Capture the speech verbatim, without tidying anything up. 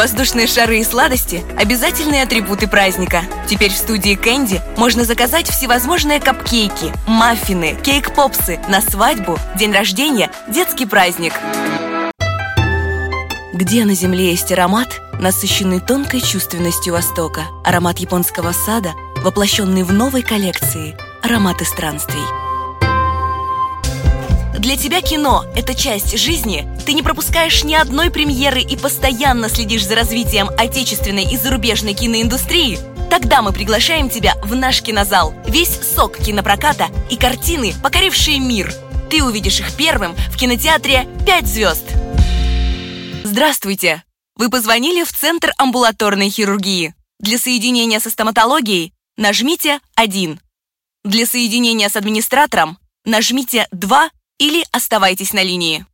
Воздушные шары и сладости – обязательные атрибуты праздника. Теперь в студии Кэнди можно заказать всевозможные капкейки, маффины, кейк-попсы на свадьбу, день рождения, детский праздник. Где на земле есть аромат, насыщенный тонкой чувственностью Востока? Аромат японского сада, воплощенный в новой коллекции «Ароматы странствий». Для тебя кино – это часть жизни. Ты не пропускаешь ни одной премьеры и постоянно следишь за развитием отечественной и зарубежной киноиндустрии? Тогда мы приглашаем тебя в наш кинозал. Весь сок кинопроката и картины, покорившие мир. Ты увидишь их первым в кинотеатре «Пять звезд». Здравствуйте! Вы позвонили в Центр амбулаторной хирургии. Для соединения со стоматологией нажмите один. Для соединения с администратором нажмите два или оставайтесь на линии.